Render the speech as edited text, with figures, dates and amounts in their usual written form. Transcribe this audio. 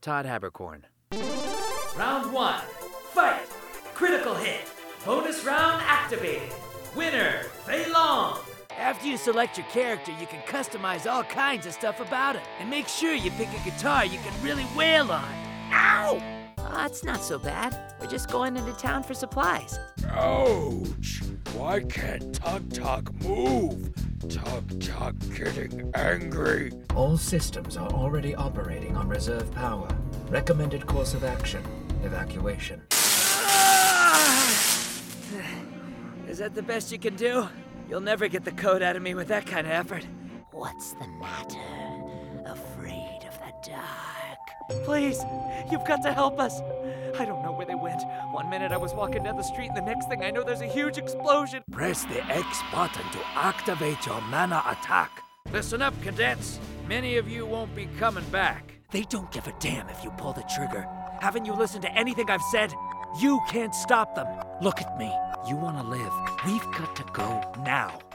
Todd Habercorn. Round 1. Fight! Critical hit. Bonus round activated. Winner, Fei Long. After you select your character, you can customize all kinds of stuff about it. And make sure you pick a guitar you can really wail on. Ow! It's not so bad. We're just going into town for supplies. Ouch! Why can't Tug Tug move? Tug Tug getting angry. All systems are already operating on reserve power. Recommended course of action, evacuation. Is that the best you can do? You'll never get the code out of me with that kind of effort. What's the matter? Afraid of the dark? Please, you've got to help us. I don't know where they went. One minute I was walking down the street, and the next thing I know, there's a huge explosion. Press the X button to activate your mana attack. Listen up, cadets. Many of you won't be coming back. They don't give a damn if you pull the trigger. Haven't you listened to anything I've said? You can't stop them. Look at me. You want to live. We've got to go now.